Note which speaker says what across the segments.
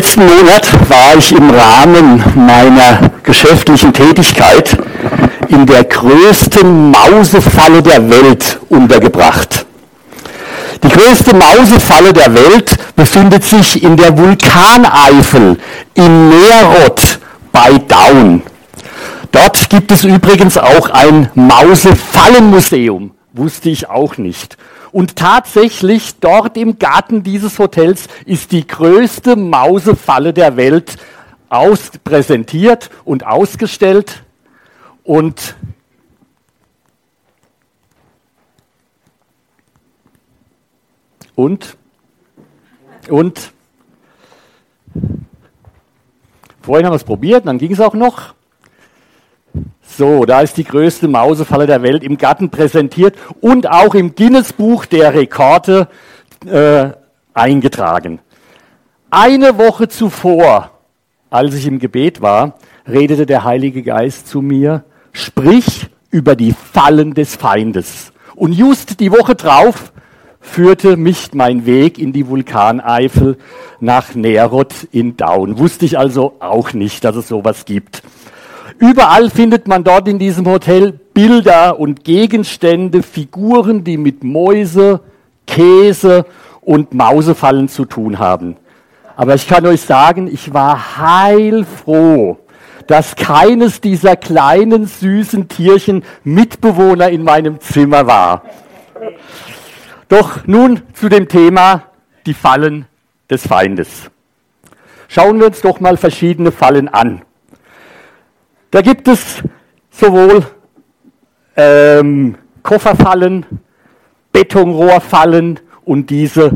Speaker 1: letzten Monat war ich im Rahmen meiner geschäftlichen Tätigkeit in der größten Mausefalle der Welt untergebracht. Die größte Mausefalle der Welt befindet sich in der Vulkaneifel in Meerott bei Daun. Dort gibt es übrigens auch ein Mausefallenmuseum, wusste ich auch nicht. Und tatsächlich, dort im Garten dieses Hotels ist die größte Mausefalle der Welt präsentiert und ausgestellt. Und vorhin haben wir es probiert, dann ging es auch noch. So, da ist die größte Mausefalle der Welt im Garten präsentiert und auch im Guinness-Buch der Rekorde eingetragen. Eine Woche zuvor, als ich im Gebet war, redete der Heilige Geist zu mir, sprich über die Fallen des Feindes. Und just die Woche drauf führte mich mein Weg in die Vulkaneifel nach Meerott in Daun. Wusste ich also auch nicht, dass es sowas gibt. Überall findet man dort in diesem Hotel Bilder und Gegenstände, Figuren, die mit Mäuse, Käse und Mausefallen zu tun haben. Aber ich kann euch sagen, ich war heilfroh, dass keines dieser kleinen, süßen Tierchen Mitbewohner in meinem Zimmer war. Doch nun zu dem Thema, die Fallen des Feindes. Schauen wir uns doch mal verschiedene Fallen an. Da gibt es sowohl Kofferfallen, Betonrohrfallen und diese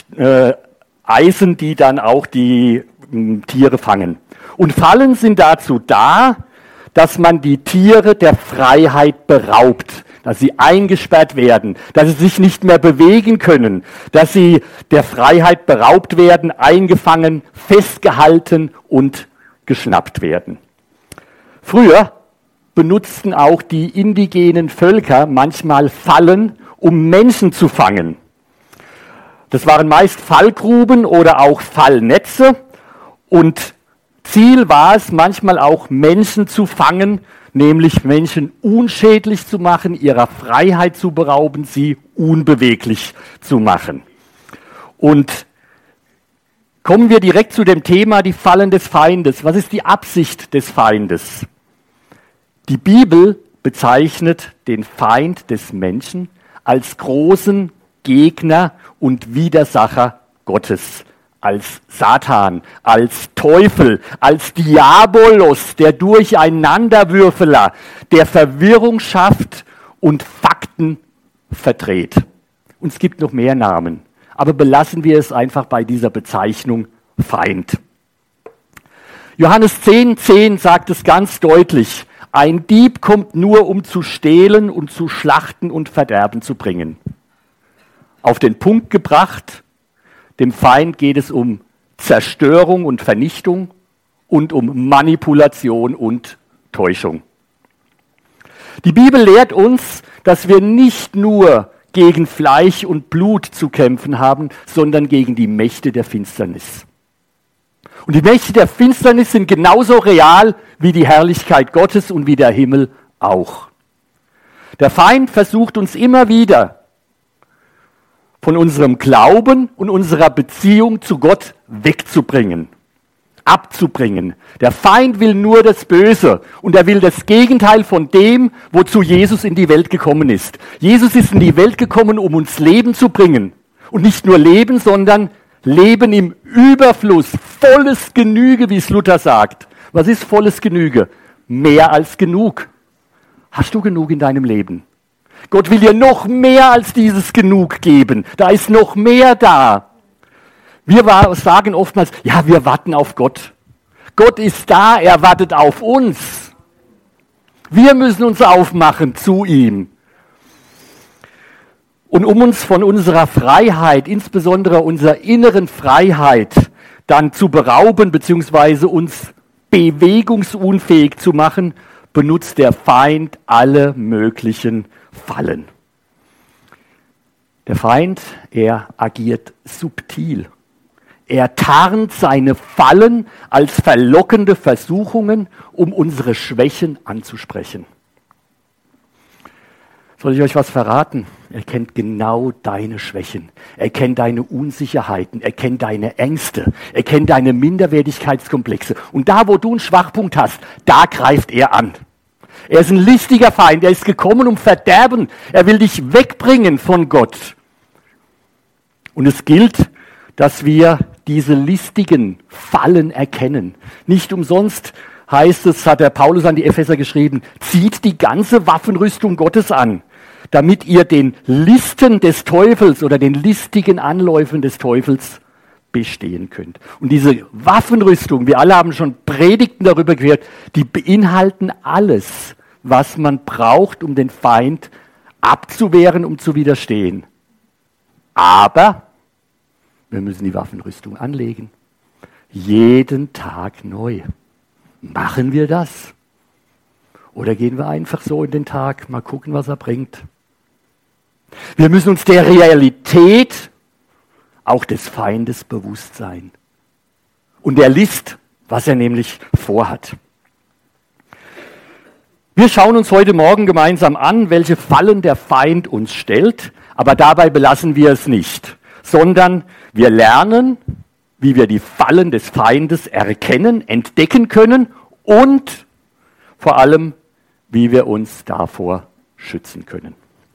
Speaker 1: Eisen, die dann auch die Tiere fangen. Und Fallen sind dazu da, dass man die Tiere der Freiheit beraubt, dass sie eingesperrt werden, dass sie sich nicht mehr bewegen können, dass sie der Freiheit beraubt werden, eingefangen, festgehalten und geschnappt werden. Früher benutzten auch die indigenen Völker manchmal Fallen, um Menschen zu fangen. Das waren meist Fallgruben oder auch Fallnetze und Ziel war es manchmal auch Menschen zu fangen, nämlich Menschen unschädlich zu machen, ihrer Freiheit zu berauben, sie unbeweglich zu machen. Und kommen wir direkt zu dem Thema, die Fallen des Feindes. Was ist die Absicht des Feindes? Die Bibel bezeichnet den Feind des Menschen als großen Gegner und Widersacher Gottes, als Satan, als Teufel, als Diabolos, der Durcheinanderwürfeler, der Verwirrung schafft und Fakten verdreht. Und es gibt noch mehr Namen, aber belassen wir es einfach bei dieser Bezeichnung Feind. Johannes 10,10 sagt es ganz deutlich, ein Dieb kommt nur, um zu stehlen und zu schlachten und Verderben zu bringen. Auf den Punkt gebracht, dem Feind geht es um Zerstörung und Vernichtung und um Manipulation und Täuschung. Die Bibel lehrt uns, dass wir nicht nur gegen Fleisch und Blut zu kämpfen haben, sondern gegen die Mächte der Finsternis. Und die Mächte der Finsternis sind genauso real wie die Herrlichkeit Gottes und wie der Himmel auch. Der Feind versucht uns immer wieder von unserem Glauben und unserer Beziehung zu Gott wegzubringen, abzubringen. Der Feind will nur das Böse und er will das Gegenteil von dem, wozu Jesus in die Welt gekommen ist. Jesus ist in die Welt gekommen, um uns Leben zu bringen. Und nicht nur Leben, sondern Leben im Überfluss, volles Genüge, wie es Luther sagt. Was ist volles Genüge? Mehr als genug. Hast du genug in deinem Leben? Gott will dir noch mehr als dieses Genug geben. Da ist noch mehr da. Wir sagen oftmals, ja, wir warten auf Gott. Gott ist da, er wartet auf uns. Wir müssen uns aufmachen zu ihm. Und um uns von unserer Freiheit, insbesondere unserer inneren Freiheit, dann zu berauben bzw. uns bewegungsunfähig zu machen, benutzt der Feind alle möglichen Fallen. Der Feind, er agiert subtil. Er tarnt seine Fallen als verlockende Versuchungen, um unsere Schwächen anzusprechen. Soll ich euch was verraten? Er kennt genau deine Schwächen. Er kennt deine Unsicherheiten. Er kennt deine Ängste. Er kennt deine Minderwertigkeitskomplexe. Und da, wo du einen Schwachpunkt hast, da greift er an. Er ist ein listiger Feind. Er ist gekommen, um Verderben. Er will dich wegbringen von Gott. Und es gilt, dass wir diese listigen Fallen erkennen. Nicht umsonst heißt es, hat der Paulus an die Epheser geschrieben, zieht die ganze Waffenrüstung Gottes an, damit ihr den Listen des Teufels oder den listigen Anläufen des Teufels bestehen könnt. Und diese Waffenrüstung, wir alle haben schon Predigten darüber gehört, die beinhalten alles, was man braucht, um den Feind abzuwehren, um zu widerstehen. Aber wir müssen die Waffenrüstung anlegen. Jeden Tag neu. Machen wir das? Oder gehen wir einfach so in den Tag, mal gucken, was er bringt? Wir müssen uns der Realität auch des Feindes bewusst sein. Und der List, was er nämlich vorhat. Wir schauen uns heute Morgen gemeinsam an, welche Fallen der Feind uns stellt, aber dabei belassen wir es nicht, sondern wir lernen, wie wir die Fallen des Feindes erkennen, entdecken können und vor allem, wie wir uns davor schützen können.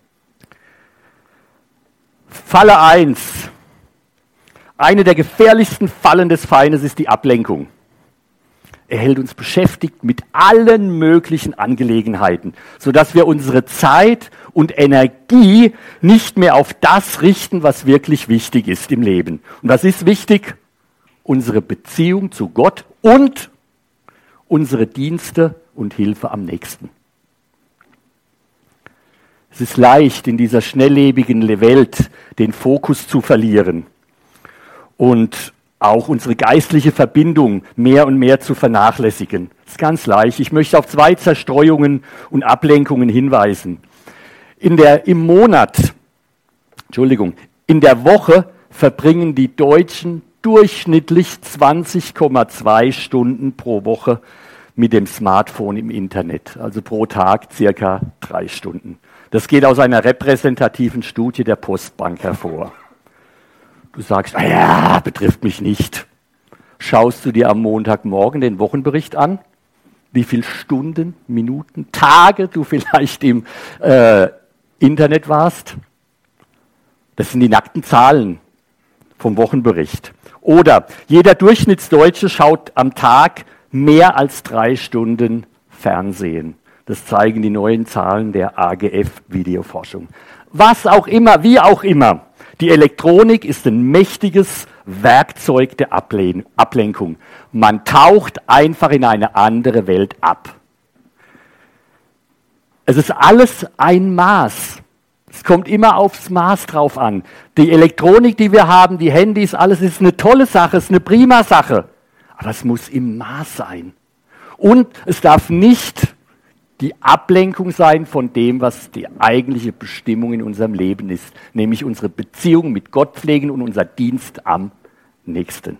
Speaker 1: Falle 1. Eine der gefährlichsten Fallen des Feindes ist die Ablenkung. Er hält uns beschäftigt mit allen möglichen Angelegenheiten, sodass wir unsere Zeit und Energie nicht mehr auf das richten, was wirklich wichtig ist im Leben. Und was ist wichtig? Unsere Beziehung zu Gott und unsere Dienste und Hilfe am nächsten. Es ist leicht, in dieser schnelllebigen Welt den Fokus zu verlieren und auch unsere geistliche Verbindung mehr und mehr zu vernachlässigen. Das ist ganz leicht. Ich möchte auf 2 Zerstreuungen und Ablenkungen hinweisen. In der Woche verbringen die Deutschen durchschnittlich 20,2 Stunden pro Woche mit dem Smartphone im Internet. Also pro Tag circa 3 Stunden. Das geht aus einer repräsentativen Studie der Postbank hervor. Du sagst, ja, betrifft mich nicht. Schaust du dir am Montagmorgen den Wochenbericht an, wie viele Stunden, Minuten, Tage du vielleicht im Internet warst? Das sind die nackten Zahlen vom Wochenbericht. Oder jeder Durchschnittsdeutsche schaut am Tag mehr als 3 Stunden Fernsehen. Das zeigen die neuen Zahlen der AGF-Videoforschung. Was auch immer, wie auch immer. Die Elektronik ist ein mächtiges Werkzeug der Ablenkung. Man taucht einfach in eine andere Welt ab. Es ist alles ein Maß. Es kommt immer aufs Maß drauf an. Die Elektronik, die wir haben, die Handys, alles ist eine tolle Sache, ist eine prima Sache. Aber es muss im Maß sein. Und es darf nicht die Ablenkung sein von dem, was die eigentliche Bestimmung in unserem Leben ist, nämlich unsere Beziehung mit Gott pflegen und unser Dienst am Nächsten.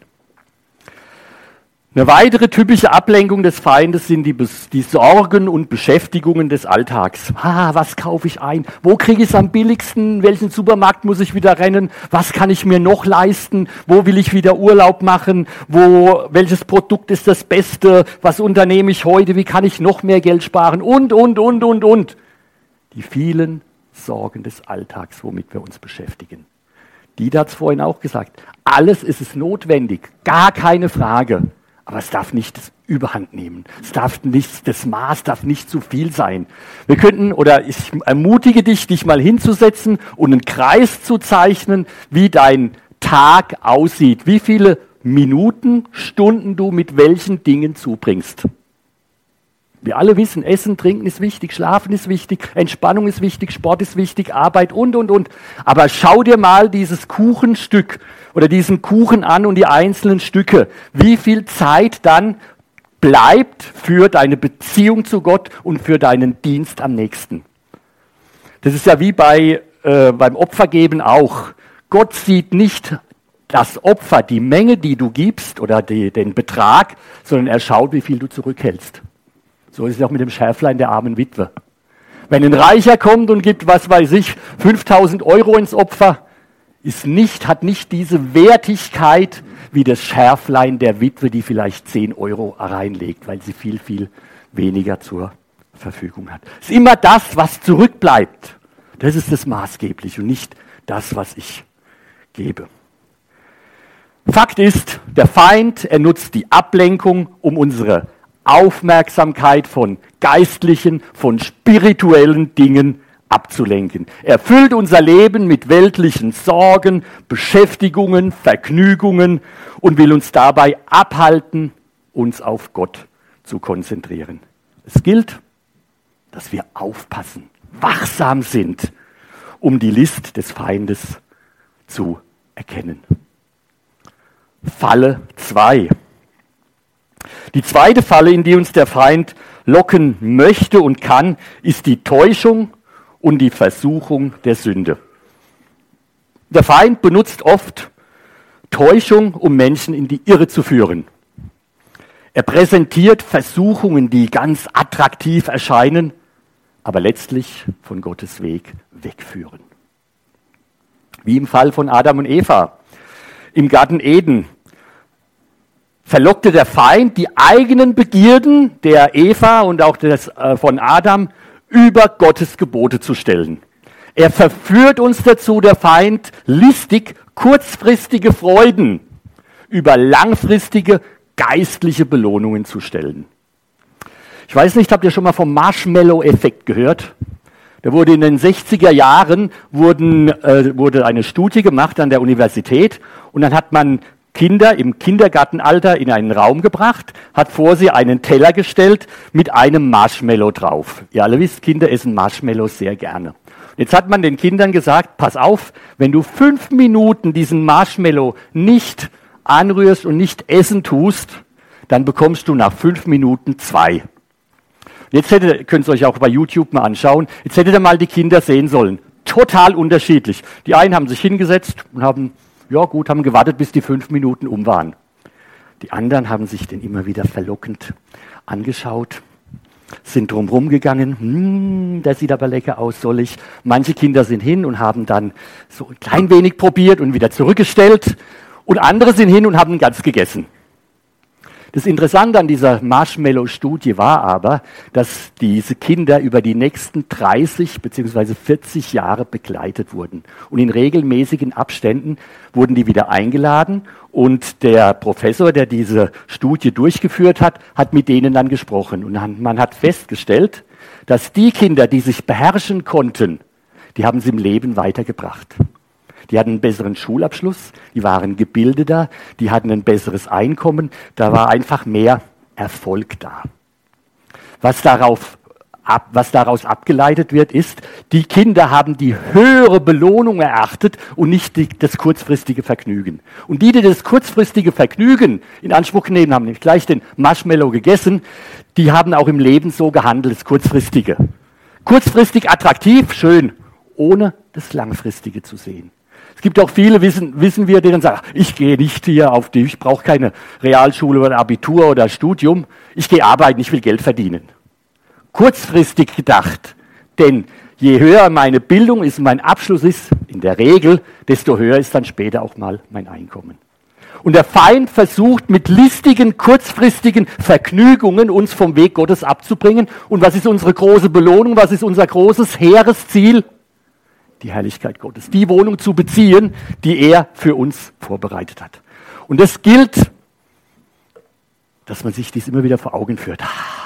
Speaker 1: Eine weitere typische Ablenkung des Feindes sind die Sorgen und Beschäftigungen des Alltags. Was kaufe ich ein? Wo kriege ich es am billigsten? Welchen Supermarkt muss ich wieder rennen? Was kann ich mir noch leisten? Wo will ich wieder Urlaub machen? Welches Produkt ist das Beste? Was unternehme ich heute? Wie kann ich noch mehr Geld sparen? Und. Die vielen Sorgen des Alltags, womit wir uns beschäftigen. Dieter hat es vorhin auch gesagt. Alles ist es notwendig. Gar keine Frage. Aber es darf nicht das Überhand nehmen. Das Maß darf nicht zu viel sein. Ich ermutige dich mal hinzusetzen und einen Kreis zu zeichnen, wie dein Tag aussieht. Wie viele Minuten, Stunden du mit welchen Dingen zubringst. Wir alle wissen, Essen, Trinken ist wichtig, Schlafen ist wichtig, Entspannung ist wichtig, Sport ist wichtig, Arbeit und. Aber schau dir mal dieses Kuchenstück oder diesen Kuchen an und die einzelnen Stücke. Wie viel Zeit dann bleibt für deine Beziehung zu Gott und für deinen Dienst am Nächsten. Das ist ja wie beim Opfergeben auch. Gott sieht nicht das Opfer, die Menge, die du gibst oder den Betrag, sondern er schaut, wie viel du zurückhältst. So ist es auch mit dem Schäflein der armen Witwe. Wenn ein Reicher kommt und gibt, was weiß ich, 5.000 Euro ins Opfer, hat nicht diese Wertigkeit wie das Schäflein der Witwe, die vielleicht 10 Euro reinlegt, weil sie viel, viel weniger zur Verfügung hat. Es ist immer das, was zurückbleibt. Das ist das Maßgebliche und nicht das, was ich gebe. Fakt ist, der Feind, er nutzt die Ablenkung, um unsere Aufmerksamkeit von geistlichen, von spirituellen Dingen abzulenken. Er füllt unser Leben mit weltlichen Sorgen, Beschäftigungen, Vergnügungen und will uns dabei abhalten, uns auf Gott zu konzentrieren. Es gilt, dass wir aufpassen, wachsam sind, um die List des Feindes zu erkennen. Falle 2. Die zweite Falle, in die uns der Feind locken möchte und kann, ist die Täuschung und die Versuchung der Sünde. Der Feind benutzt oft Täuschung, um Menschen in die Irre zu führen. Er präsentiert Versuchungen, die ganz attraktiv erscheinen, aber letztlich von Gottes Weg wegführen. Wie im Fall von Adam und Eva im Garten Eden verlockte der Feind die eigenen Begierden der Eva und auch von Adam über Gottes Gebote zu stellen. Er verführt uns dazu, der Feind, listig kurzfristige Freuden über langfristige geistliche Belohnungen zu stellen. Ich weiß nicht, habt ihr schon mal vom Marshmallow-Effekt gehört? Da wurde in den 60er Jahren wurde eine Studie gemacht an der Universität und dann hat man Kinder im Kindergartenalter in einen Raum gebracht, hat vor sie einen Teller gestellt mit einem Marshmallow drauf. Ihr alle wisst, Kinder essen Marshmallows sehr gerne. Jetzt hat man den Kindern gesagt, pass auf, wenn du 5 Minuten diesen Marshmallow nicht anrührst und nicht essen tust, dann bekommst du nach 5 Minuten 2. Jetzt könnt ihr euch auch bei YouTube mal anschauen, jetzt hättet ihr mal die Kinder sehen sollen. Total unterschiedlich. Die einen haben sich hingesetzt und haben gewartet, bis die 5 Minuten um waren. Die anderen haben sich den immer wieder verlockend angeschaut, sind drumherum gegangen, der sieht aber lecker aus, soll ich? Manche Kinder sind hin und haben dann so ein klein wenig probiert und wieder zurückgestellt und andere sind hin und haben ganz gegessen. Das Interessante an dieser Marshmallow-Studie war aber, dass diese Kinder über die nächsten 30 bzw. 40 Jahre begleitet wurden. Und in regelmäßigen Abständen wurden die wieder eingeladen und der Professor, der diese Studie durchgeführt hat, hat mit denen dann gesprochen. Und man hat festgestellt, dass die Kinder, die sich beherrschen konnten, die haben es im Leben weitergebracht. Die hatten einen besseren Schulabschluss, die waren gebildeter, die hatten ein besseres Einkommen, da war einfach mehr Erfolg da. Was daraus abgeleitet wird, ist, die Kinder haben die höhere Belohnung erachtet und nicht das kurzfristige Vergnügen. Und die das kurzfristige Vergnügen in Anspruch nehmen, haben nämlich gleich den Marshmallow gegessen, die haben auch im Leben so gehandelt, das Kurzfristige. Kurzfristig attraktiv, schön, ohne das Langfristige zu sehen. Es gibt auch viele, wissen wir, die dann sagen, ich gehe nicht hier ich brauche keine Realschule oder Abitur oder Studium, ich gehe arbeiten, ich will Geld verdienen. Kurzfristig gedacht, denn je höher meine Bildung ist, mein Abschluss ist, in der Regel, desto höher ist dann später auch mal mein Einkommen. Und der Feind versucht mit listigen, kurzfristigen Vergnügungen uns vom Weg Gottes abzubringen. Und was ist unsere große Belohnung, was ist unser großes, hehres Ziel? Die Herrlichkeit Gottes, die Wohnung zu beziehen, die er für uns vorbereitet hat. Und es gilt, dass man sich dies immer wieder vor Augen führt.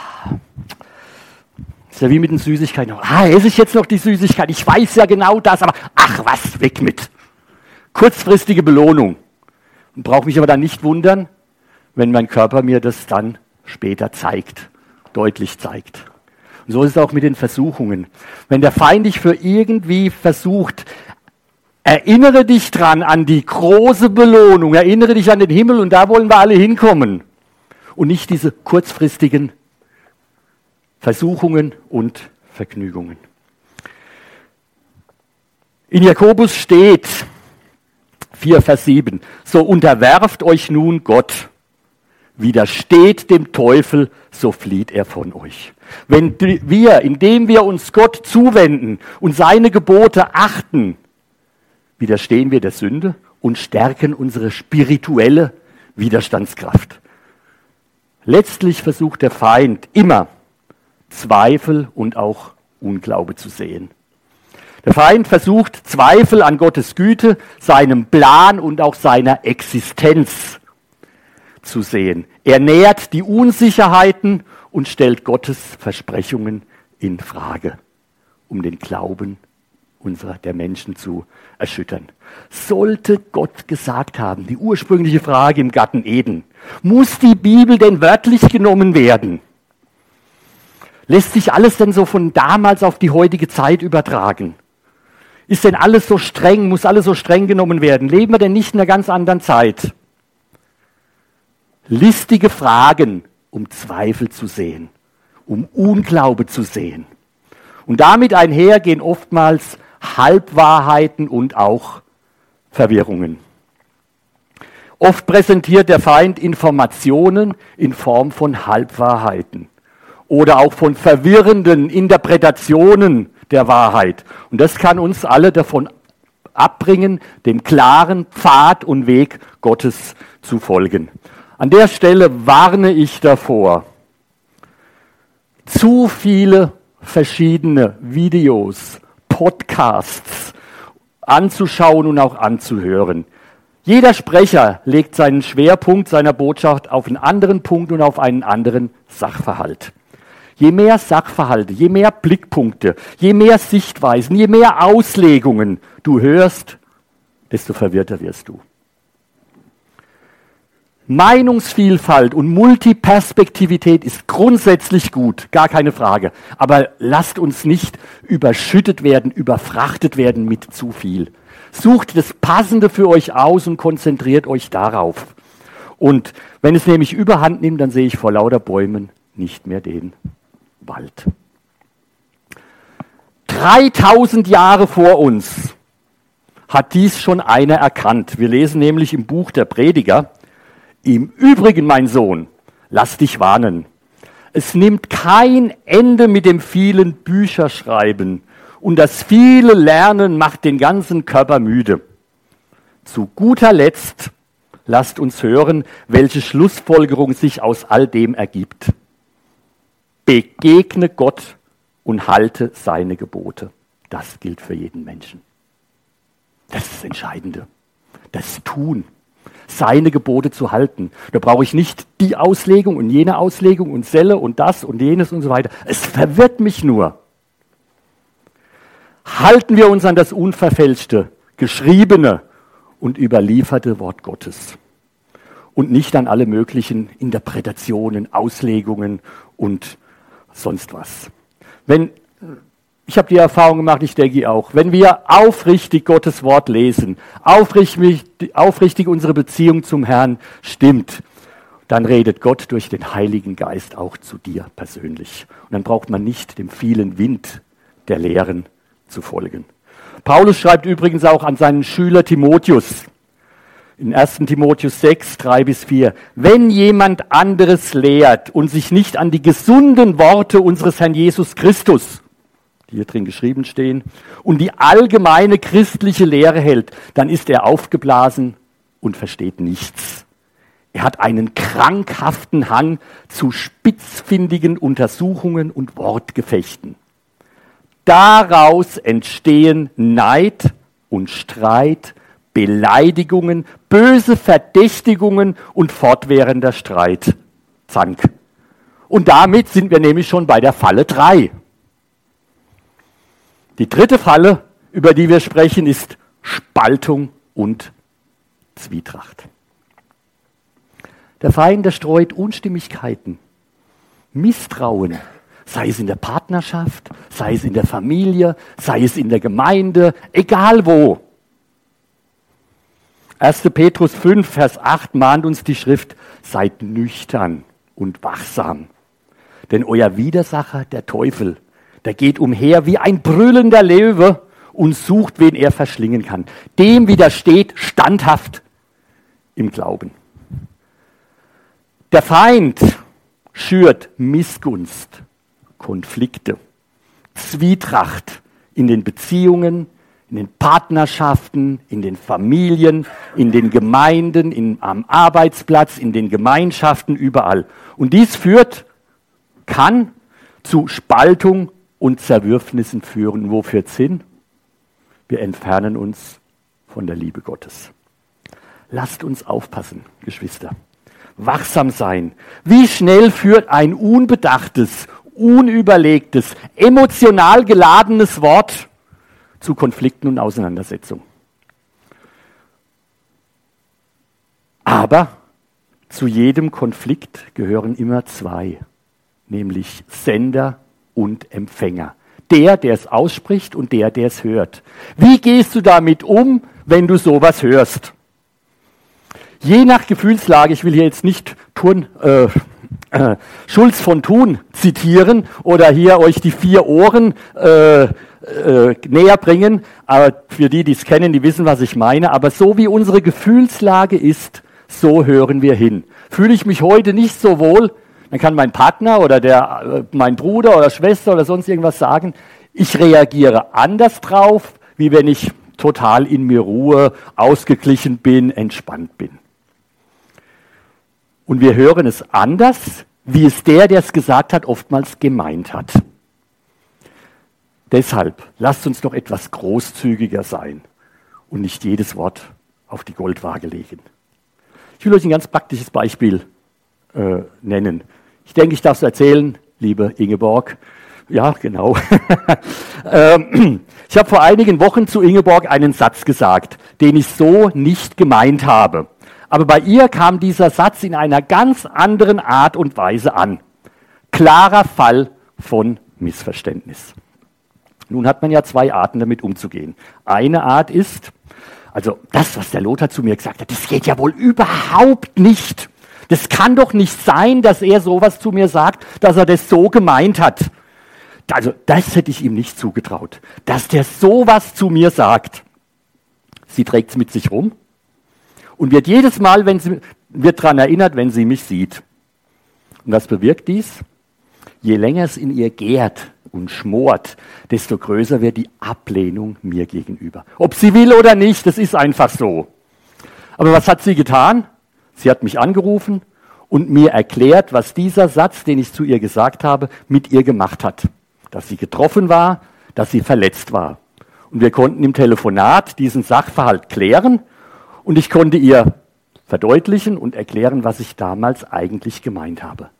Speaker 1: Ist ja wie mit den Süßigkeiten. Esse ich jetzt noch die Süßigkeit? Ich weiß ja genau das, aber weg mit. Kurzfristige Belohnung. Und brauche mich aber dann nicht wundern, wenn mein Körper mir das dann später zeigt, deutlich zeigt. Und so ist es auch mit den Versuchungen. Wenn der Feind dich für irgendwie versucht, erinnere dich dran an die große Belohnung, erinnere dich an den Himmel und da wollen wir alle hinkommen. Und nicht diese kurzfristigen Versuchungen und Vergnügungen. In Jakobus steht, 4, Vers 7. So unterwerft euch nun Gott. Widersteht dem Teufel, so flieht er von euch. Wenn wir, indem wir uns Gott zuwenden und seine Gebote achten, widerstehen wir der Sünde und stärken unsere spirituelle Widerstandskraft. Letztlich versucht der Feind immer Zweifel und auch Unglaube zu sehen. Der Feind versucht Zweifel an Gottes Güte, seinem Plan und auch seiner Existenz zu sehen. Er nährt die Unsicherheiten und stellt Gottes Versprechungen in Frage, um den Glauben der Menschen zu erschüttern. Sollte Gott gesagt haben, die ursprüngliche Frage im Garten Eden, muss die Bibel denn wörtlich genommen werden? Lässt sich alles denn so von damals auf die heutige Zeit übertragen? Ist denn alles so streng, muss alles so streng genommen werden? Leben wir denn nicht in einer ganz anderen Zeit? Listige Fragen, um Zweifel zu sehen, um Unglaube zu sehen. Und damit einher gehen oftmals Halbwahrheiten und auch Verwirrungen. Oft präsentiert der Feind Informationen in Form von Halbwahrheiten oder auch von verwirrenden Interpretationen der Wahrheit. Und das kann uns alle davon abbringen, dem klaren Pfad und Weg Gottes zu folgen. An der Stelle warne ich davor, zu viele verschiedene Videos, Podcasts anzuschauen und auch anzuhören. Jeder Sprecher legt seinen Schwerpunkt seiner Botschaft auf einen anderen Punkt und auf einen anderen Sachverhalt. Je mehr Sachverhalte, je mehr Blickpunkte, je mehr Sichtweisen, je mehr Auslegungen du hörst, desto verwirrter wirst du. Meinungsvielfalt und Multiperspektivität ist grundsätzlich gut, gar keine Frage. Aber lasst uns nicht überschüttet werden, überfrachtet werden mit zu viel. Sucht das Passende für euch aus und konzentriert euch darauf. Und wenn es nämlich überhand nimmt, dann sehe ich vor lauter Bäumen nicht mehr den Wald. 3000 Jahre vor uns hat dies schon einer erkannt. Wir lesen nämlich im Buch der Prediger: Im Übrigen, mein Sohn, lass dich warnen. Es nimmt kein Ende mit dem vielen Bücherschreiben und das viele Lernen macht den ganzen Körper müde. Zu guter Letzt lasst uns hören, welche Schlussfolgerung sich aus all dem ergibt. Begegne Gott und halte seine Gebote. Das gilt für jeden Menschen. Das ist das Entscheidende. Das Tun. Seine Gebote zu halten. Da brauche ich nicht die Auslegung und jene Auslegung und Selle und das und jenes und so weiter. Es verwirrt mich nur. Halten wir uns an das unverfälschte, geschriebene und überlieferte Wort Gottes und nicht an alle möglichen Interpretationen, Auslegungen und sonst was. Ich habe die Erfahrung gemacht, ich denke ihr auch, wenn wir aufrichtig Gottes Wort lesen, aufrichtig unsere Beziehung zum Herrn stimmt, dann redet Gott durch den Heiligen Geist auch zu dir persönlich. Und dann braucht man nicht dem vielen Wind der Lehren zu folgen. Paulus schreibt übrigens auch an seinen Schüler Timotheus, in 1. Timotheus 6, 3-4, wenn jemand anderes lehrt und sich nicht an die gesunden Worte unseres Herrn Jesus Christus, die hier drin geschrieben stehen, und die allgemeine christliche Lehre hält, dann ist er aufgeblasen und versteht nichts. Er hat einen krankhaften Hang zu spitzfindigen Untersuchungen und Wortgefechten. Daraus entstehen Neid und Streit, Beleidigungen, böse Verdächtigungen und fortwährender Streit. Zank. Und damit sind wir nämlich schon bei der Falle 3. Die dritte Falle, über die wir sprechen, ist Spaltung und Zwietracht. Der Feind, der streut Unstimmigkeiten, Misstrauen, sei es in der Partnerschaft, sei es in der Familie, sei es in der Gemeinde, egal wo. 1. Petrus 5, Vers 8 mahnt uns die Schrift, seid nüchtern und wachsam. Denn euer Widersacher, der Teufel, der geht umher wie ein brüllender Löwe und sucht, wen er verschlingen kann. Dem widersteht standhaft im Glauben. Der Feind schürt Missgunst, Konflikte, Zwietracht in den Beziehungen, in den Partnerschaften, in den Familien, in den Gemeinden, am Arbeitsplatz, in den Gemeinschaften, überall. Und dies kann zu Spaltung und Zerwürfnissen führen. Wo führt's hin? Wir entfernen uns von der Liebe Gottes. Lasst uns aufpassen, Geschwister. Wachsam sein. Wie schnell führt ein unbedachtes, unüberlegtes, emotional geladenes Wort zu Konflikten und Auseinandersetzungen? Aber zu jedem Konflikt gehören immer zwei, nämlich Sender und Empfänger. Der es ausspricht und der es hört. Wie gehst du damit um, wenn du sowas hörst? Je nach Gefühlslage, ich will hier jetzt nicht Schulz von Thun zitieren oder hier euch die 4 Ohren näher bringen, aber für die es kennen, die wissen, was ich meine, aber so wie unsere Gefühlslage ist, so hören wir hin. Fühle ich mich heute nicht so wohl, dann kann mein Partner oder mein Bruder oder Schwester oder sonst irgendwas sagen, ich reagiere anders drauf, wie wenn ich total in mir Ruhe, ausgeglichen bin, entspannt bin. Und wir hören es anders, wie es der es gesagt hat, oftmals gemeint hat. Deshalb lasst uns doch etwas großzügiger sein und nicht jedes Wort auf die Goldwaage legen. Ich will euch ein ganz praktisches Beispiel nennen. Ich denke, ich darf es erzählen, liebe Ingeborg. Ja, genau. Ich habe vor einigen Wochen zu Ingeborg einen Satz gesagt, den ich so nicht gemeint habe. Aber bei ihr kam dieser Satz in einer ganz anderen Art und Weise an. Klarer Fall von Missverständnis. Nun hat man ja 2 Arten, damit umzugehen. Eine Art ist, also das, was der Lothar zu mir gesagt hat, das geht ja wohl überhaupt nicht. Das kann doch nicht sein, dass er sowas zu mir sagt, dass er das so gemeint hat. Also das hätte ich ihm nicht zugetraut, dass der sowas zu mir sagt. Sie trägt es mit sich rum und wird jedes Mal, wird daran erinnert, wenn sie mich sieht. Und was bewirkt dies? Je länger es in ihr gärt und schmort, desto größer wird die Ablehnung mir gegenüber. Ob sie will oder nicht, das ist einfach so. Aber was hat sie getan? Sie hat mich angerufen und mir erklärt, was dieser Satz, den ich zu ihr gesagt habe, mit ihr gemacht hat. Dass sie getroffen war, dass sie verletzt war. Und wir konnten im Telefonat diesen Sachverhalt klären und ich konnte ihr verdeutlichen und erklären, was ich damals eigentlich gemeint habe.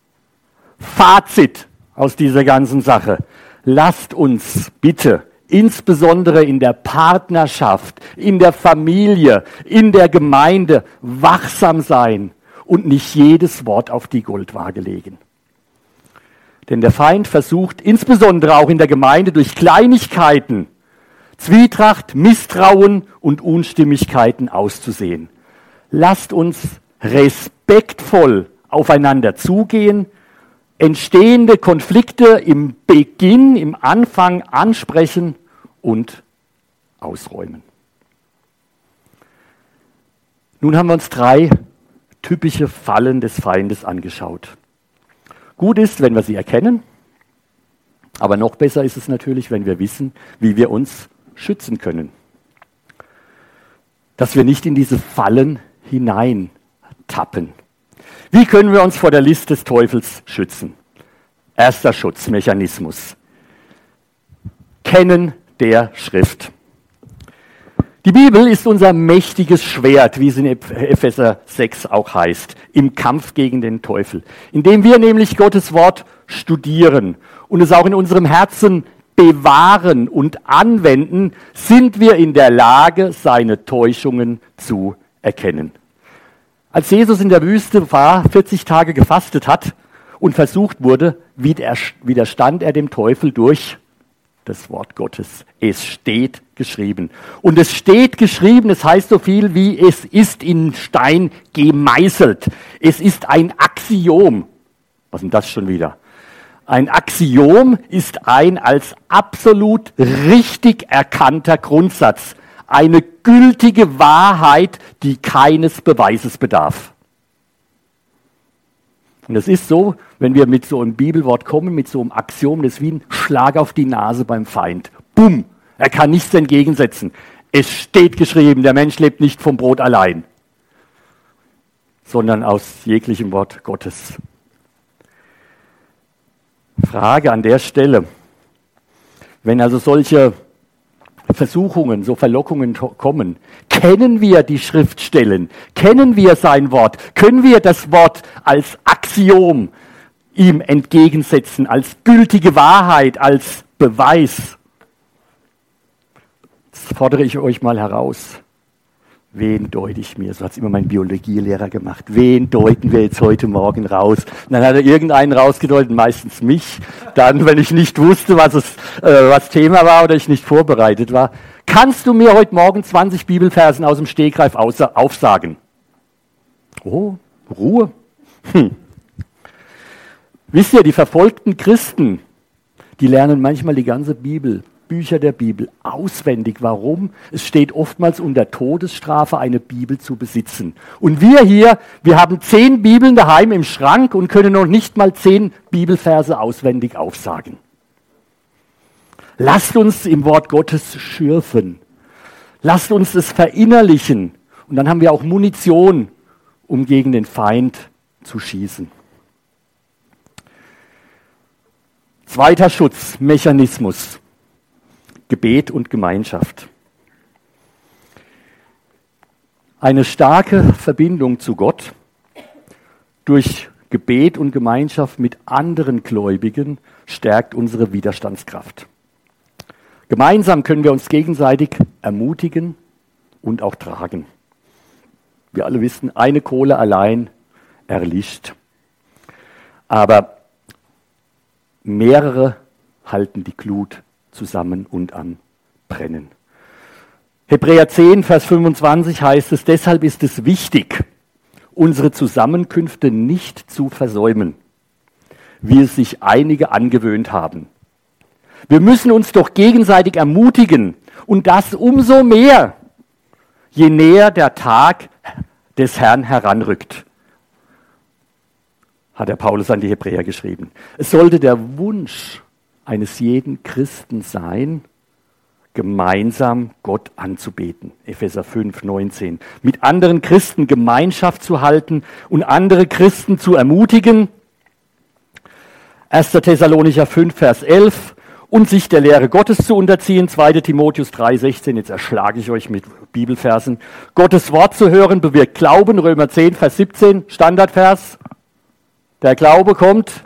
Speaker 1: Fazit aus dieser ganzen Sache. Lasst uns bitte, insbesondere in der Partnerschaft, in der Familie, in der Gemeinde, wachsam sein und nicht jedes Wort auf die Goldwaage legen. Denn der Feind versucht, insbesondere auch in der Gemeinde, durch Kleinigkeiten Zwietracht, Misstrauen und Unstimmigkeiten auszusehen. Lasst uns respektvoll aufeinander zugehen, entstehende Konflikte im Beginn, im Anfang ansprechen und ausräumen. Nun haben wir uns 3 typische Fallen des Feindes angeschaut. Gut ist, wenn wir sie erkennen, aber noch besser ist es natürlich, wenn wir wissen, wie wir uns schützen können. Dass wir nicht in diese Fallen hineintappen. Wie können wir uns vor der List des Teufels schützen? Erster Schutzmechanismus. Kennen der Schrift. Die Bibel ist unser mächtiges Schwert, wie es in Epheser 6 auch heißt, im Kampf gegen den Teufel. Indem wir nämlich Gottes Wort studieren und es auch in unserem Herzen bewahren und anwenden, sind wir in der Lage, seine Täuschungen zu erkennen. Als Jesus in der Wüste war, 40 Tage gefastet hat und versucht wurde, widerstand er dem Teufel durch das Wort Gottes. Es steht geschrieben. Und es steht geschrieben, es heißt so viel wie, es ist in Stein gemeißelt. Es ist ein Axiom. Was ist denn das schon wieder? Ein Axiom ist ein als absolut richtig erkannter Grundsatz, eine gültige Wahrheit, die keines Beweises bedarf. Und es ist so, wenn wir mit so einem Bibelwort kommen, mit so einem Axiom, das ist wie ein Schlag auf die Nase beim Feind. Bumm, er kann nichts entgegensetzen. Es steht geschrieben, der Mensch lebt nicht vom Brot allein, sondern aus jeglichem Wort Gottes. Frage an der Stelle, wenn also solche Versuchungen, so Verlockungen kommen, kennen wir die Schriftstellen, kennen wir sein Wort, können wir das Wort als Axiom ihm entgegensetzen, als gültige Wahrheit, als Beweis? Das fordere ich euch mal heraus. Wen deute ich mir? So hat es immer mein Biologielehrer gemacht. Wen deuten wir jetzt heute Morgen raus? Und dann hat er irgendeinen rausgedeutet, meistens mich. Dann, wenn ich nicht wusste, was Thema war oder ich nicht vorbereitet war. Kannst du mir heute Morgen 20 Bibelversen aus dem Stegreif aufsagen? Oh, Ruhe. Wisst ihr, die verfolgten Christen, die lernen manchmal die ganze Bibel, Bücher der Bibel auswendig. Warum? Es steht oftmals unter Todesstrafe, eine Bibel zu besitzen. Und wir hier, wir haben 10 Bibeln daheim im Schrank und können noch nicht mal 10 Bibelverse auswendig aufsagen. Lasst uns im Wort Gottes schürfen. Lasst uns es verinnerlichen. Und dann haben wir auch Munition, um gegen den Feind zu schießen. Zweiter Schutzmechanismus. Gebet und Gemeinschaft. Eine starke Verbindung zu Gott durch Gebet und Gemeinschaft mit anderen Gläubigen stärkt unsere Widerstandskraft. Gemeinsam können wir uns gegenseitig ermutigen und auch tragen. Wir alle wissen, eine Kohle allein erlischt. Aber mehrere halten die Glut zusammen und am Brennen. Hebräer 10, Vers 25 heißt es, deshalb ist es wichtig, unsere Zusammenkünfte nicht zu versäumen, wie es sich einige angewöhnt haben. Wir müssen uns doch gegenseitig ermutigen und das umso mehr, je näher der Tag des Herrn heranrückt, hat der Paulus an die Hebräer geschrieben. Es sollte der Wunsch eines jeden Christen sein, gemeinsam Gott anzubeten. Epheser 5, 19. Mit anderen Christen Gemeinschaft zu halten und andere Christen zu ermutigen. 1. Thessalonicher 5, Vers 11. Und sich der Lehre Gottes zu unterziehen. 2. Timotheus 3, 16. Jetzt erschlage ich euch mit Bibelversen. Gottes Wort zu hören bewirkt Glauben. Römer 10, Vers 17. Standardvers. Der Glaube kommt.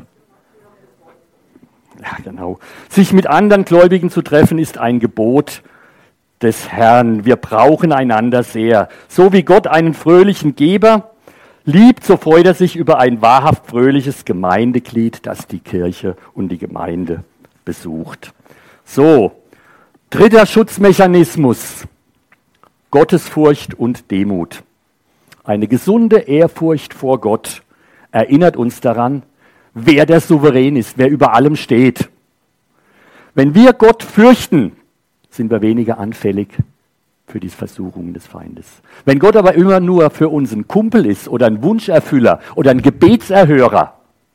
Speaker 1: Ja, genau. Sich mit anderen Gläubigen zu treffen, ist ein Gebot des Herrn. Wir brauchen einander sehr. So wie Gott einen fröhlichen Geber liebt, so freut er sich über ein wahrhaft fröhliches Gemeindeglied, das die Kirche und die Gemeinde besucht. So, dritter Schutzmechanismus. Gottesfurcht und Demut. Eine gesunde Ehrfurcht vor Gott erinnert uns daran, wer der Souverän ist, wer über allem steht. Wenn wir Gott fürchten, sind wir weniger anfällig für die Versuchungen des Feindes. Wenn Gott aber immer nur für uns ein Kumpel ist oder ein Wunscherfüller oder ein Gebetserhörer,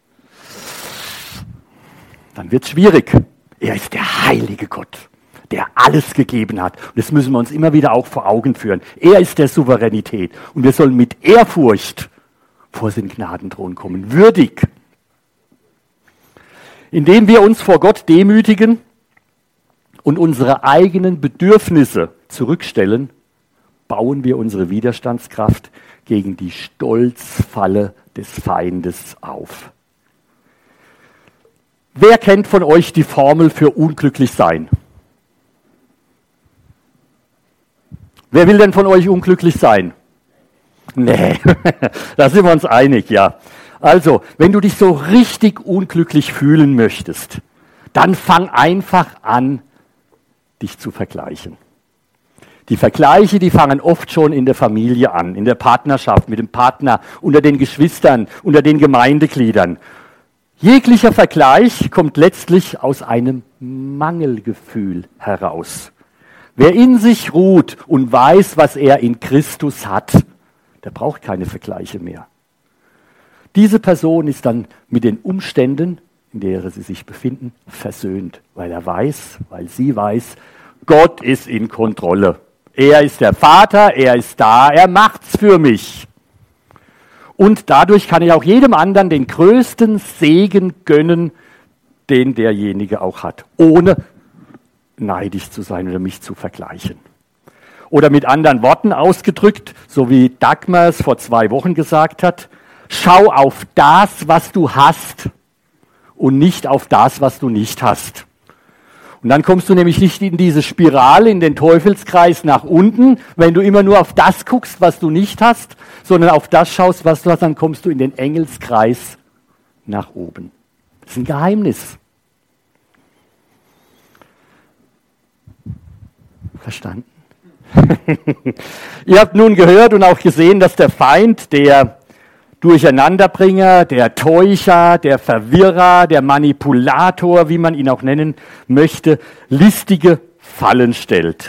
Speaker 1: dann wird es schwierig. Er ist der heilige Gott, der alles gegeben hat. Und das müssen wir uns immer wieder auch vor Augen führen. Er ist der Souveränität. Und wir sollen mit Ehrfurcht vor seinen Gnadenthron kommen, würdig. Indem wir uns vor Gott demütigen und unsere eigenen Bedürfnisse zurückstellen, bauen wir unsere Widerstandskraft gegen die Stolzfalle des Feindes auf. Wer kennt von euch die Formel für unglücklich sein? Wer will denn von euch unglücklich sein? Nee, da sind wir uns einig, ja. Also, wenn du dich so richtig unglücklich fühlen möchtest, dann fang einfach an, dich zu vergleichen. Die Vergleiche, die fangen oft schon in der Familie an, in der Partnerschaft, mit dem Partner, unter den Geschwistern, unter den Gemeindegliedern. Jeglicher Vergleich kommt letztlich aus einem Mangelgefühl heraus. Wer in sich ruht und weiß, was er in Christus hat, der braucht keine Vergleiche mehr. Diese Person ist dann mit den Umständen, in denen sie sich befinden, versöhnt, weil sie weiß, Gott ist in Kontrolle. Er ist der Vater, er ist da, er macht's für mich. Und dadurch kann ich auch jedem anderen den größten Segen gönnen, den derjenige auch hat, ohne neidisch zu sein oder mich zu vergleichen. Oder mit anderen Worten ausgedrückt, so wie Dagmar es vor 2 Wochen gesagt hat, schau auf das, was du hast und nicht auf das, was du nicht hast. Und dann kommst du nämlich nicht in diese Spirale, in den Teufelskreis nach unten, wenn du immer nur auf das guckst, was du nicht hast, sondern auf das schaust, was du hast, dann kommst du in den Engelskreis nach oben. Das ist ein Geheimnis. Verstanden? Ihr habt nun gehört und auch gesehen, dass der Feind, der Durcheinanderbringer, der Täuscher, der Verwirrer, der Manipulator, wie man ihn auch nennen möchte, listige Fallen stellt.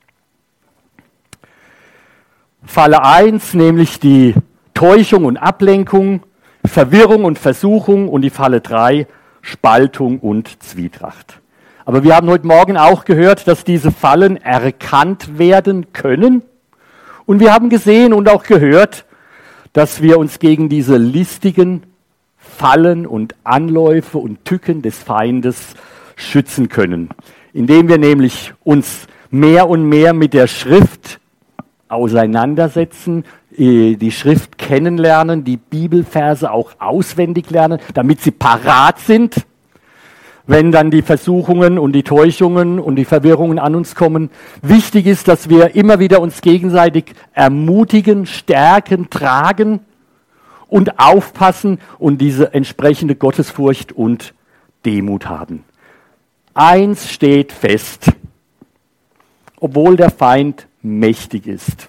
Speaker 1: Falle 1, nämlich die Täuschung und Ablenkung, Verwirrung und Versuchung, und die Falle 3, Spaltung und Zwietracht. Aber wir haben heute Morgen auch gehört, dass diese Fallen erkannt werden können. Und wir haben gesehen und auch gehört, dass wir uns gegen diese listigen Fallen und Anläufe und Tücken des Feindes schützen können, indem wir nämlich uns mehr und mehr mit der Schrift auseinandersetzen, die Schrift kennenlernen, die Bibelverse auch auswendig lernen, damit sie parat sind, wenn dann die Versuchungen und die Täuschungen und die Verwirrungen an uns kommen. Wichtig ist, dass wir immer wieder uns gegenseitig ermutigen, stärken, tragen und aufpassen und diese entsprechende Gottesfurcht und Demut haben. Eins steht fest, obwohl der Feind mächtig ist.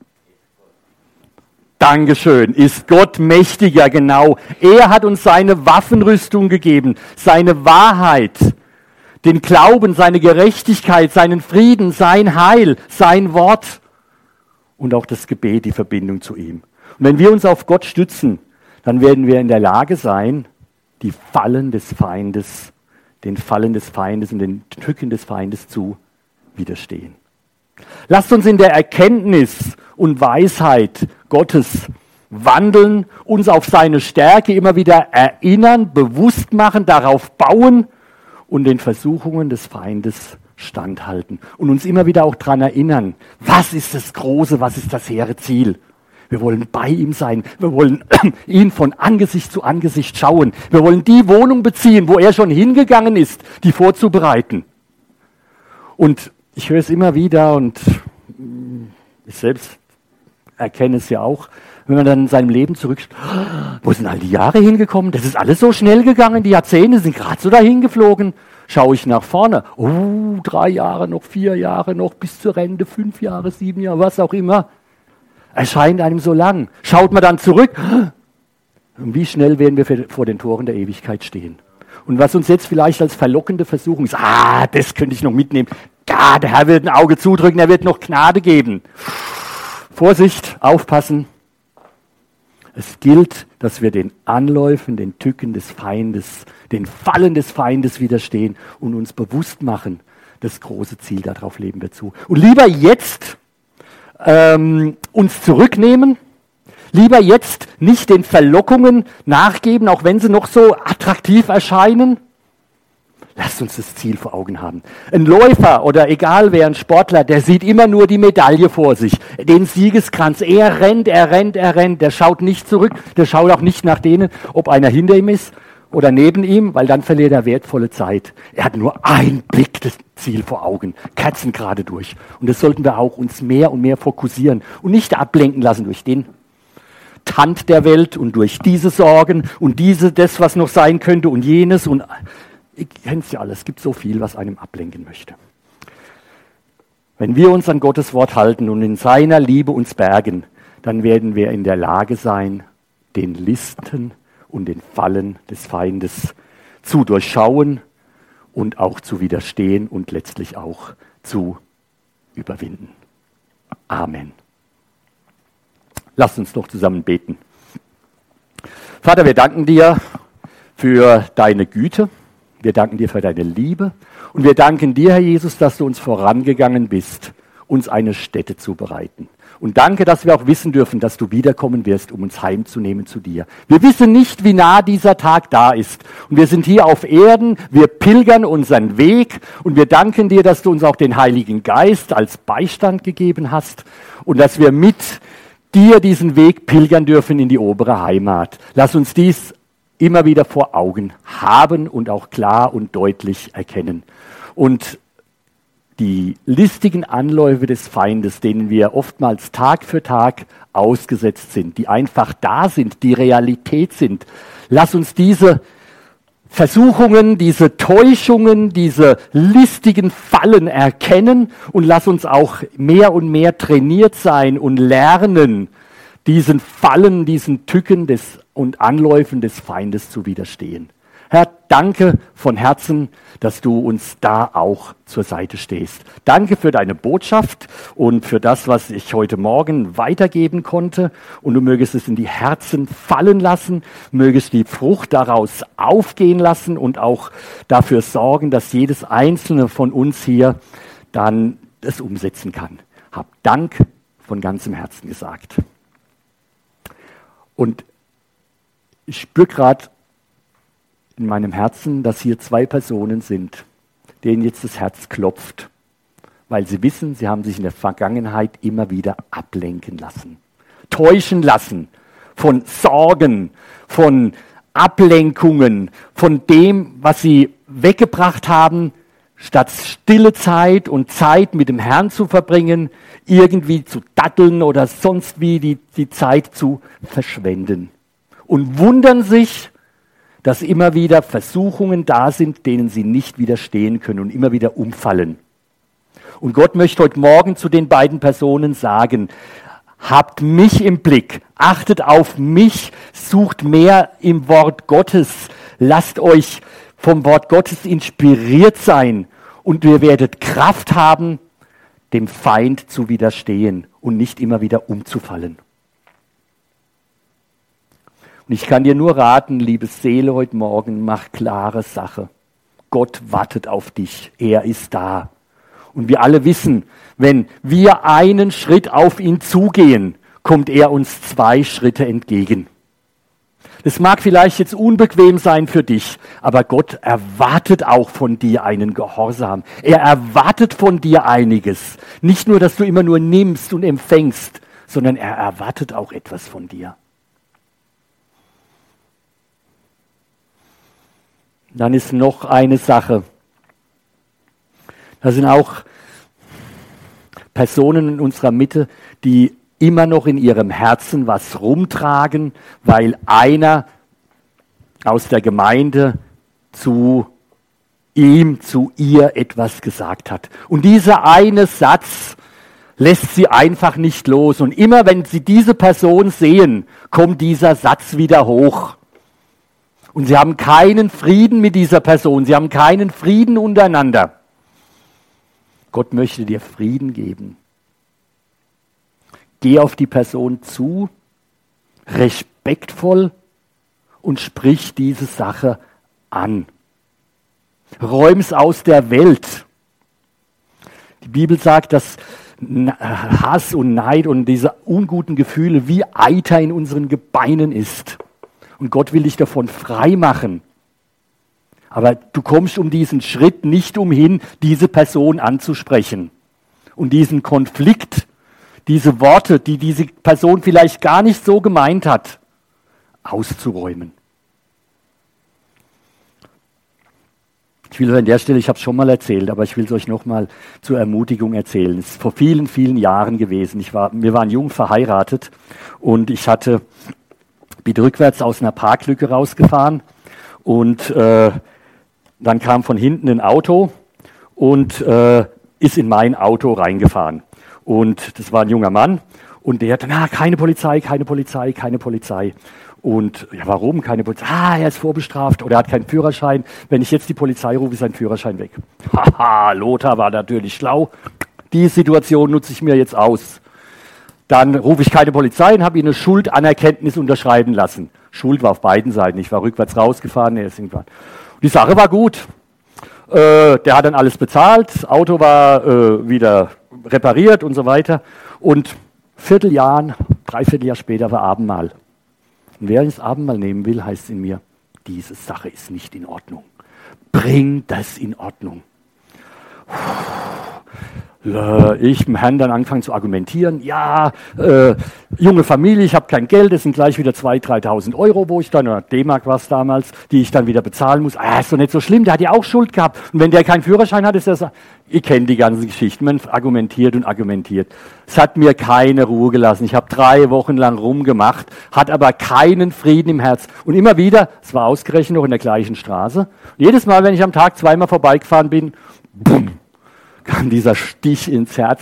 Speaker 1: Dankeschön. Ist Gott mächtiger, genau. Er hat uns seine Waffenrüstung gegeben, seine Wahrheit, den Glauben, seine Gerechtigkeit, seinen Frieden, sein Heil, sein Wort und auch das Gebet, die Verbindung zu ihm. Und wenn wir uns auf Gott stützen, dann werden wir in der Lage sein, die Fallen des Feindes, den Fallen des Feindes und den Tücken des Feindes zu widerstehen. Lasst uns in der Erkenntnis und Weisheit Gottes wandeln, uns auf seine Stärke immer wieder erinnern, bewusst machen, darauf bauen und den Versuchungen des Feindes standhalten. Und uns immer wieder auch daran erinnern, was ist das große, was ist das hehre Ziel? Wir wollen bei ihm sein. Wir wollen ihn von Angesicht zu Angesicht schauen. Wir wollen die Wohnung beziehen, wo er schon hingegangen ist, die vorzubereiten. Und ich höre es immer wieder und ich selbst erkenne es ja auch, wenn man dann in seinem Leben zurückschaut, wo sind all die Jahre hingekommen? Das ist alles so schnell gegangen, die Jahrzehnte sind gerade so dahin geflogen. Schaue ich nach vorne, 3 Jahre noch, 4 Jahre noch, bis zur Rente, 5 Jahre, 7 Jahre, was auch immer. Erscheint einem so lang. Schaut man dann zurück, und wie schnell werden wir vor den Toren der Ewigkeit stehen. Und was uns jetzt vielleicht als verlockende Versuchung ist, das könnte ich noch mitnehmen. Ja, der Herr wird ein Auge zudrücken, er wird noch Gnade geben. Vorsicht, aufpassen. Es gilt, dass wir den Anläufen, den Tücken des Feindes, den Fallen des Feindes widerstehen und uns bewusst machen, das große Ziel, darauf leben wir zu. Und lieber jetzt uns zurücknehmen, lieber jetzt nicht den Verlockungen nachgeben, auch wenn sie noch so attraktiv erscheinen. Lasst uns das Ziel vor Augen haben. Ein Läufer oder egal wer, ein Sportler, der sieht immer nur die Medaille vor sich, den Siegeskranz. Er rennt. Der schaut nicht zurück, der schaut auch nicht nach denen, ob einer hinter ihm ist oder neben ihm, weil dann verliert er wertvolle Zeit. Er hat nur einen Blick, das Ziel vor Augen, kerzengerade durch. Und das sollten wir auch uns mehr und mehr fokussieren und nicht ablenken lassen durch den Tand der Welt und durch diese Sorgen und das, was noch sein könnte und jenes und ihr kennt es ja alles, es gibt so viel, was einem ablenken möchte. Wenn wir uns an Gottes Wort halten und in seiner Liebe uns bergen, dann werden wir in der Lage sein, den Listen und den Fallen des Feindes zu durchschauen und auch zu widerstehen und letztlich auch zu überwinden. Amen. Lasst uns doch zusammen beten. Vater, wir danken dir für deine Güte, wir danken dir für deine Liebe und wir danken dir, Herr Jesus, dass du uns vorangegangen bist, uns eine Stätte zu bereiten. Und danke, dass wir auch wissen dürfen, dass du wiederkommen wirst, um uns heimzunehmen zu dir. Wir wissen nicht, wie nah dieser Tag da ist. Und wir sind hier auf Erden, wir pilgern unseren Weg und wir danken dir, dass du uns auch den Heiligen Geist als Beistand gegeben hast und dass wir mit dir diesen Weg pilgern dürfen in die obere Heimat. Lass uns dies immer wieder vor Augen haben und auch klar und deutlich erkennen. Und die listigen Anläufe des Feindes, denen wir oftmals Tag für Tag ausgesetzt sind, die einfach da sind, die Realität sind. Lass uns diese Versuchungen, diese Täuschungen, diese listigen Fallen erkennen und lass uns auch mehr und mehr trainiert sein und lernen, diesen Fallen, diesen Tücken und Anläufen des Feindes zu widerstehen. Herr, danke von Herzen, dass du uns da auch zur Seite stehst. Danke für deine Botschaft und für das, was ich heute Morgen weitergeben konnte. Und du mögest es in die Herzen fallen lassen, mögest die Frucht daraus aufgehen lassen und auch dafür sorgen, dass jedes einzelne von uns hier dann es umsetzen kann. Hab Dank von ganzem Herzen gesagt. Und ich spüre gerade in meinem Herzen, dass hier zwei Personen sind, denen jetzt das Herz klopft, weil sie wissen, sie haben sich in der Vergangenheit immer wieder ablenken lassen, täuschen lassen von Sorgen, von Ablenkungen, von dem, was sie weggebracht haben, statt stille Zeit und Zeit mit dem Herrn zu verbringen, irgendwie zu datteln oder sonst wie die Zeit zu verschwenden. Und wundern sich, dass immer wieder Versuchungen da sind, denen sie nicht widerstehen können und immer wieder umfallen. Und Gott möchte heute Morgen zu den beiden Personen sagen, habt mich im Blick, achtet auf mich, sucht mehr im Wort Gottes, lasst euch vom Wort Gottes inspiriert sein und ihr werdet Kraft haben, dem Feind zu widerstehen und nicht immer wieder umzufallen. Und ich kann dir nur raten, liebe Seele, heute Morgen, mach klare Sache. Gott wartet auf dich. Er ist da. Und wir alle wissen, wenn wir einen Schritt auf ihn zugehen, kommt er uns 2 Schritte entgegen. Das mag vielleicht jetzt unbequem sein für dich, aber Gott erwartet auch von dir einen Gehorsam. Er erwartet von dir einiges. Nicht nur, dass du immer nur nimmst und empfängst, sondern er erwartet auch etwas von dir. Dann ist noch eine Sache. Da sind auch Personen in unserer Mitte, die immer noch in ihrem Herzen was rumtragen, weil einer aus der Gemeinde zu ihm, zu ihr etwas gesagt hat. Und dieser eine Satz lässt sie einfach nicht los. Und immer wenn sie diese Person sehen, kommt dieser Satz wieder hoch. Und sie haben keinen Frieden mit dieser Person. Sie haben keinen Frieden untereinander. Gott möchte dir Frieden geben. Geh auf die Person zu, respektvoll und sprich diese Sache an. Räum's aus der Welt. Die Bibel sagt, dass Hass und Neid und diese unguten Gefühle wie Eiter in unseren Gebeinen ist. Und Gott will dich davon frei machen. Aber du kommst um diesen Schritt nicht umhin, diese Person anzusprechen. Und diesen Konflikt, diese Worte, die diese Person vielleicht gar nicht so gemeint hat, auszuräumen. Ich will an der Stelle, ich habe es schon mal erzählt, aber ich will es euch nochmal zur Ermutigung erzählen. Es ist vor vielen, vielen Jahren gewesen. Wir waren jung verheiratet und ich bin rückwärts aus einer Parklücke rausgefahren und dann kam von hinten ein Auto und ist in mein Auto reingefahren. Und das war ein junger Mann und der hat, keine Polizei, keine Polizei, keine Polizei. Und ja, warum? Keine Polizei. Er ist vorbestraft oder hat keinen Führerschein. Wenn ich jetzt die Polizei rufe, ist sein Führerschein weg. Haha, Lothar war natürlich schlau. Die Situation nutze ich mir jetzt aus. Dann rufe ich keine Polizei und habe ihn eine Schuldanerkenntnis unterschreiben lassen. Schuld war auf beiden Seiten. Ich war rückwärts rausgefahren, er ist irgendwann. Die Sache war gut. Der hat dann alles bezahlt, das Auto war wieder repariert und so weiter. Und Dreivierteljahr später war Abendmahl. Und wer das Abendmahl nehmen will, heißt es in mir, diese Sache ist nicht in Ordnung. Bring das in Ordnung. Ich mit dem Herrn dann angefangen zu argumentieren, ja, junge Familie, ich habe kein Geld, das sind gleich wieder 2.000, 3.000 Euro, wo ich dann, oder D-Mark war es damals, die ich dann wieder bezahlen muss. Ist doch nicht so schlimm, der hat ja auch Schuld gehabt. Und wenn der keinen Führerschein hat, ist das, ihr kennt die ganzen Geschichten, man argumentiert und argumentiert. Es hat mir keine Ruhe gelassen. Ich habe 3 Wochen lang rumgemacht, hat aber keinen Frieden im Herz. Und immer wieder, es war ausgerechnet noch in der gleichen Straße, und jedes Mal, wenn ich am Tag 2-mal vorbeigefahren bin, bumm, kam dieser Stich ins Herz.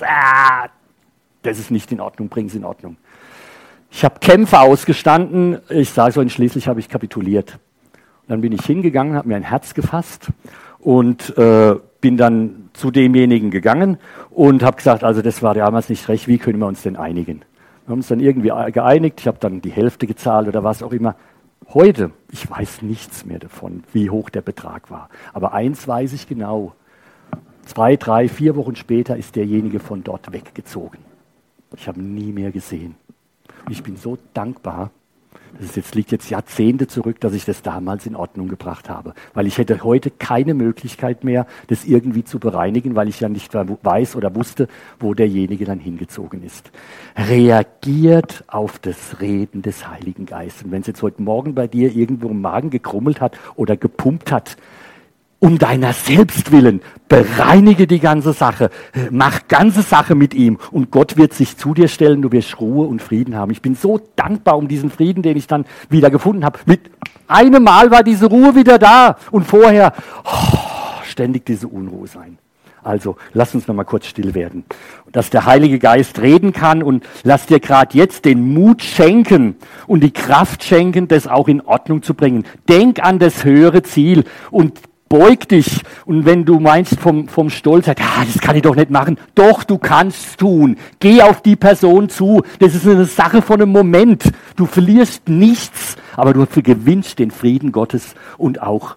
Speaker 1: Das ist nicht in Ordnung, bring es in Ordnung. Ich habe Kämpfe ausgestanden. Ich sage so, und schließlich habe ich kapituliert. Und dann bin ich hingegangen, habe mir ein Herz gefasst und bin dann zu demjenigen gegangen und habe gesagt, also das war damals nicht recht, wie können wir uns denn einigen? Wir haben uns dann irgendwie geeinigt, ich habe dann die Hälfte gezahlt oder was auch immer. Heute, ich weiß nichts mehr davon, wie hoch der Betrag war. Aber eins weiß ich genau. 2, 3, 4 Wochen später ist derjenige von dort weggezogen. Ich habe ihn nie mehr gesehen. Und ich bin so dankbar, liegt jetzt Jahrzehnte zurück, dass ich das damals in Ordnung gebracht habe. Weil ich hätte heute keine Möglichkeit mehr, das irgendwie zu bereinigen, weil ich ja nicht weiß oder wusste, wo derjenige dann hingezogen ist. Reagiert auf das Reden des Heiligen Geistes. Und wenn es jetzt heute Morgen bei dir irgendwo im Magen gekrummelt hat oder gepumpt hat, um deiner selbst willen, bereinige die ganze Sache, mach ganze Sache mit ihm und Gott wird sich zu dir stellen, du wirst Ruhe und Frieden haben. Ich bin so dankbar um diesen Frieden, den ich dann wieder gefunden habe. Mit einem Mal war diese Ruhe wieder da und vorher ständig diese Unruhe sein. Also, lass uns noch mal kurz still werden. Dass der Heilige Geist reden kann und lass dir gerade jetzt den Mut schenken und die Kraft schenken, das auch in Ordnung zu bringen. Denk an das höhere Ziel und beug dich. Und wenn du meinst vom Stolz, das kann ich doch nicht machen. Doch, du kannst es tun. Geh auf die Person zu. Das ist eine Sache von einem Moment. Du verlierst nichts, aber du gewinnst den Frieden Gottes und auch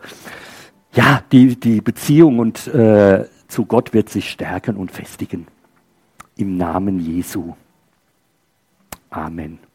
Speaker 1: die Beziehung und zu Gott wird sich stärken und festigen. Im Namen Jesu. Amen.